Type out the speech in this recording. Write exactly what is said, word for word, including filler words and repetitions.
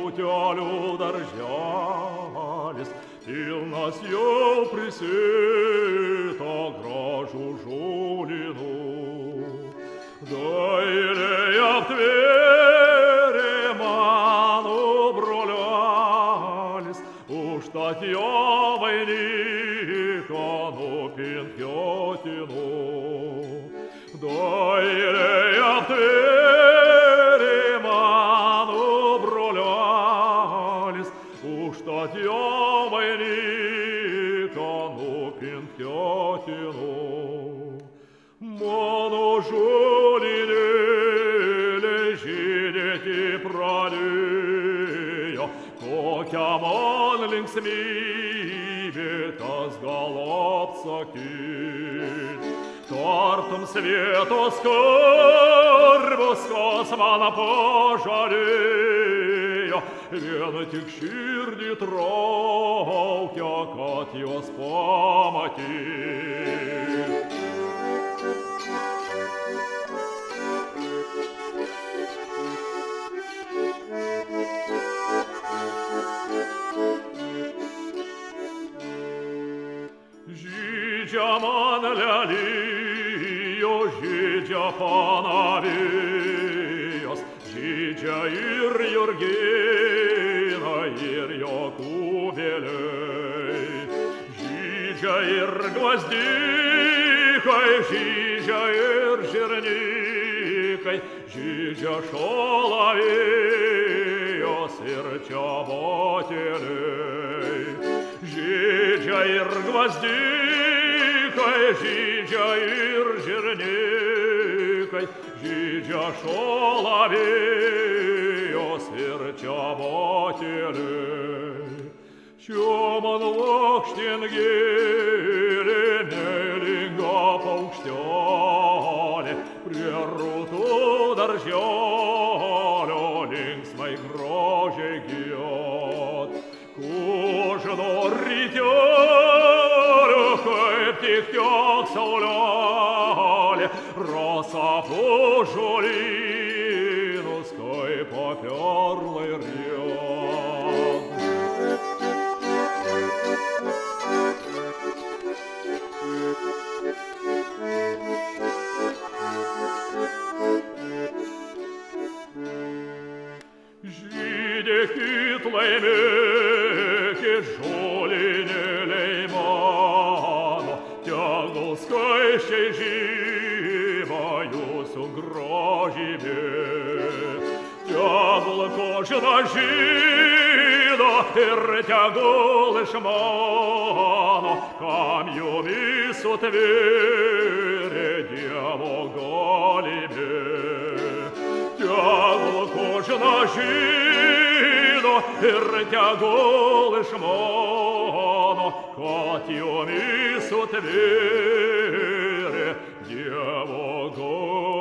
путёлю дождались, Тил нас ел присыто гражу жулину. Да или я в Твери ману бролялись, уж татья войни кону пинкетину. Да или я в Твери ману бролялись, уж татья войни кону пинкетину. Ману жулине лежите пролея, Kokямon linksmybė, kas galop sakyt. Tartum svietos skarbus, kas man pažadėjo, viena tik širdį traukia, kad jos pamatyt. Žydžia man lelijo, žydžia panavijos, žydžia ir Jurgina, ir Jokūbėliai. Žydžia ir gvazdikai, žydžia ir žirnikai, žydžia šalavijos ir čiabotėliai. Žydžia ir gvazdikai, žydžia ir žirnikai, žydžia šalavijos ir čiabotėliai. Čia man lakštin gėlė, nelinga paukštelė, prie rūtų darželio linksmai grožiai gied. Kužino rytelio, kaip tik tiek saulelė, rasa po žolynus, kaip perlai ried. Žydėkit laimėkit žolinėliai mano, tegul skaisčiai žyba jūsų grožybė. Tegul kožina žyda ir tegul iš mano, kam jumis sutvėrė Dievo galybė. Tegul kožina žyda ir tegul iš mano, kad jumis sutvėrė Dievo galybė.